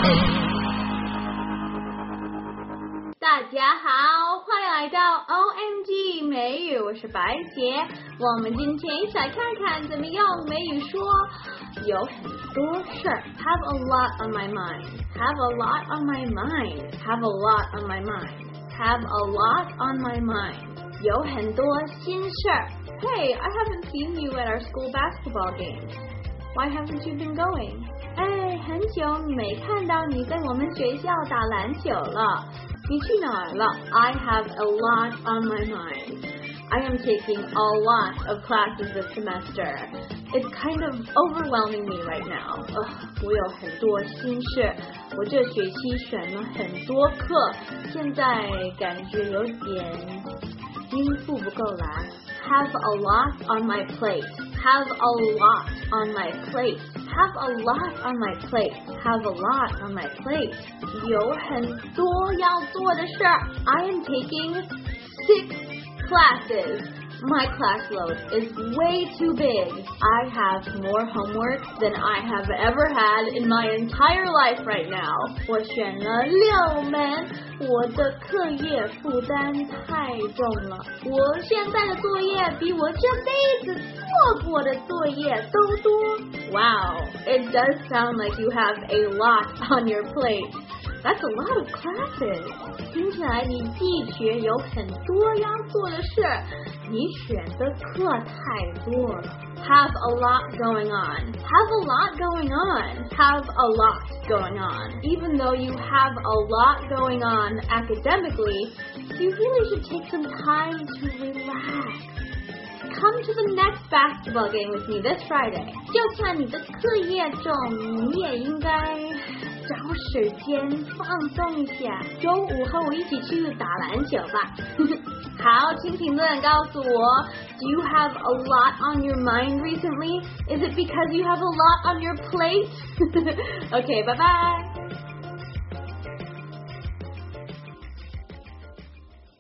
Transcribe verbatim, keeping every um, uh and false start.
大家好，欢迎来到 O M G 美语，我是白姐。我们今天一起来看看怎么用美语说有很多事儿 have a lot on my mind have a lot on my mind have a lot on my mind have a lot on my mind 有很多新事儿 Hey, I haven't seen you at our school basketball games. Why haven't you been going? 哎，很久没看到你在我们学校打篮球了。你去哪儿了 I have a lot on my mind. I am taking a lot of classes this semester. It's kind of overwhelming me right now. 呃，我有很多心事，我这学期选了很多课，现在感觉有点应付不够来。Have a lot on my plate. Have a lot on my plate. Have a lot on my plate. Have a lot on my plate. 有很多要做的事儿。I am taking six classes. My class load is way too big. I have more homework than I have ever had in my entire life right now. 我选了六门，我的课业负担太重了。我现在的作业比我这辈子做过的作业都多。Wow, it does sound like you have a lot on your plate. That's a lot of classes. 听起来你的确有很多要做的事，你选的课太多了。Have a lot going on. Have a lot going on. Have a lot going on. Even though you have a lot going on academically, you really should take some time to relax. Come to the next basketball game with me this Friday. 就算你的课业重，你也应该找时间放松一下。周五和我一起去打篮球吧。好，请评论告诉我 Do you have a lot on your mind recently? Is it because you have a lot on your plate? Okay, bye bye.